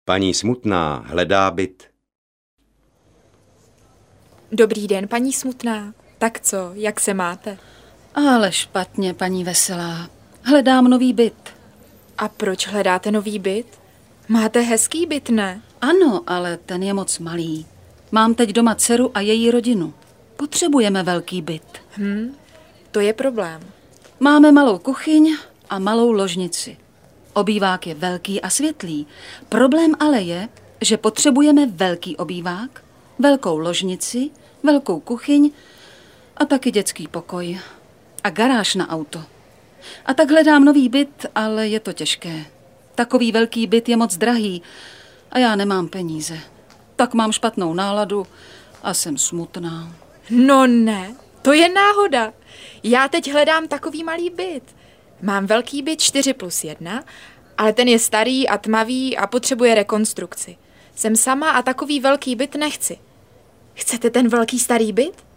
Paní Smutná hledá byt. Dobrý den, paní Smutná. Tak co, jak se máte? Ale špatně, paní Veselá. Hledám nový byt. A proč hledáte nový byt? Máte hezký byt, ne? Ano, ale ten je moc malý. Mám teď doma dceru a její rodinu. Potřebujeme velký byt. To je problém. Máme malou kuchyň a malou ložnici. Obývák je velký a světlý. Problém ale je, že potřebujeme velký obývák, velkou ložnici, velkou kuchyň a taky dětský pokoj. A garáž na auto. A tak hledám nový byt, ale je to těžké. Takový velký byt je moc drahý a já nemám peníze. Tak mám špatnou náladu a jsem smutná. No ne, to je náhoda. Já teď hledám takový malý byt. Mám velký byt 4+1, ale ten je starý a tmavý a potřebuje rekonstrukci. Jsem sama a takový velký byt nechci. Chcete ten velký starý byt?